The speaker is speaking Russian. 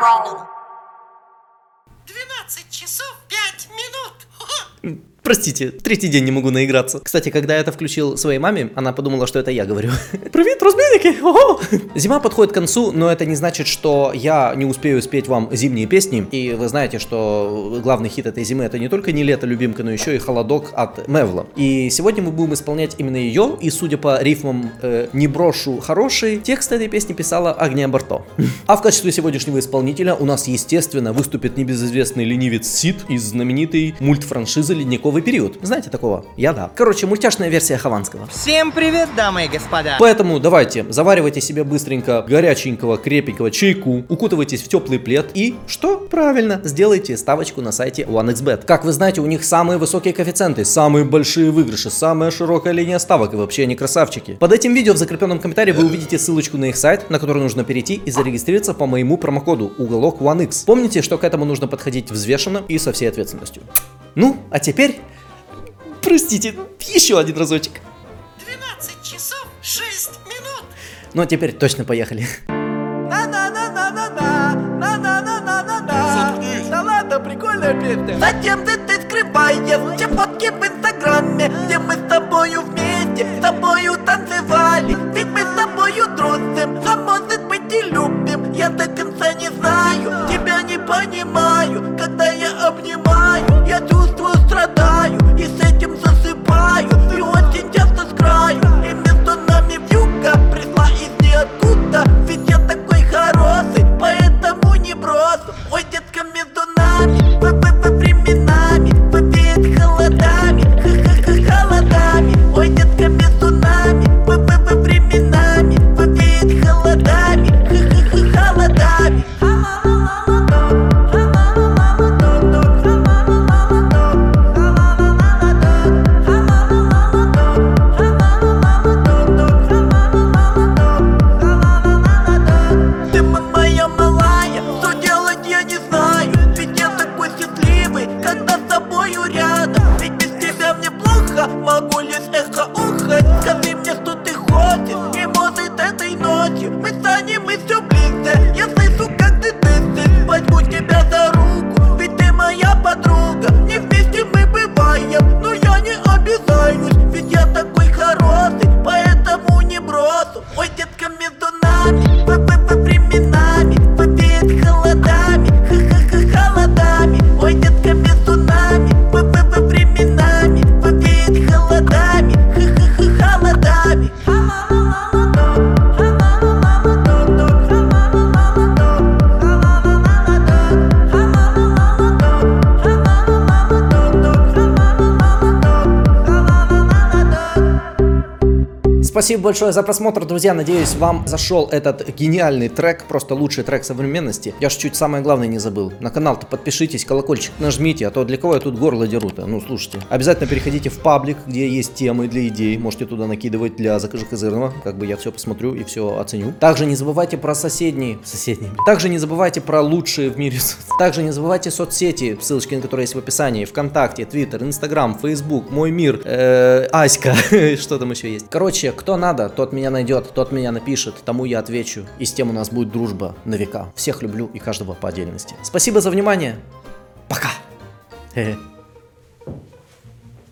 timing. 12 часов 5 минут. Простите, третий день не могу наиграться. Кстати, когда я это включил своей маме, она подумала, что это я говорю. Привет, разбойники! Ого! Зима подходит к концу, но это не значит, что я не успею спеть вам зимние песни. И вы знаете, что главный хит этой зимы — это не только «Не лето, любимка», но еще и «Холодок» от Мевла. И сегодня мы будем исполнять именно ее, и судя по рифмам «Не брошу хороший», текст этой песни писала Агния Барто. А в качестве сегодняшнего исполнителя у нас, естественно, выступит небезызвестный ленивец Сид из знаменитой мультфраншизы «Ледниковый период». Знаете такого? Я да. Короче, мультяшная версия Хованского. Всем привет, дамы и господа! Поэтому давайте, заваривайте себе быстренько горяченького, крепенького чайку, укутывайтесь в теплый плед и, что? Правильно, сделайте ставочку на сайте OneXBet. Как вы знаете, у них самые высокие коэффициенты, самые большие выигрыши, самая широкая линия ставок, и вообще они красавчики. Под этим видео в закрепленном комментарии вы увидите ссылочку на их сайт, на который нужно перейти и зарегистрироваться по моему промокоду уголок OneX. Помните, что к этому нужно подходить взвешенно и со всей ответственностью. Ну, а теперь, простите, еще один разочек. 12 часов 6 минут. Ну, а теперь точно поехали. Да ладно, прикольная песня. Зачем ты скрываешь все фотки в инстаграме, где мы с тобою вместе, с тобою танцевали? Ведь мы с тобою дружим, а может быть и любим. Я до конца не знаю, тебя не понимаю. Когда я обнимаю, я чувствую, страдаю, и с этим засыпаю, и очень часто с краю. И между нами вьюга пришла из ниоткуда. Ведь я такой хороший, поэтому не брошу. Ой, детка, между нами временами повеет холодами, холодами. Ой, детка, между нами временами повеет холодами, холодами. Ты моя малая, что делать я не знаю. Ведь я такой счастливый, когда с тобою рядом. Ведь без тебя мне плохо, могу лишь эхо ухать. Скажи мне, что ты хочешь, и может этой ночью мы станем еще ближе. Я слышу, как ты дышишь, возьму тебя за руку, ведь ты моя подруга. Не вместе мы бываем, но я не обижаюсь, ведь я такой хороший, поэтому не брошу. Ой, детка, между нами временами повеет холодами, холодами. Ой, детка, между нами временами повеет холодами, холодами. Спасибо большое за просмотр, друзья. Надеюсь, вам зашел этот гениальный трек, просто лучший трек современности. Я ж чуть самое главное не забыл. На канал-то подпишитесь, колокольчик нажмите, а то для кого я тут горло деру-то? Ну, слушайте. Обязательно переходите в паблик, где есть темы для идей. Можете туда накидывать для «Закажи козырного». Как бы я все посмотрю и все оценю. Также не забывайте про соседние. Также не забывайте про лучшие в мире. Также не забывайте соцсети, ссылочки на которые есть в описании. ВКонтакте, Твиттер, Инстаграм, Фейсбук, Мой мир, Аська. Что там еще есть? Короче, кто надо, тот меня найдет, тот меня напишет, тому я отвечу. И с тем у нас будет дружба на века. Всех люблю и каждого по отдельности. Спасибо за внимание. Пока.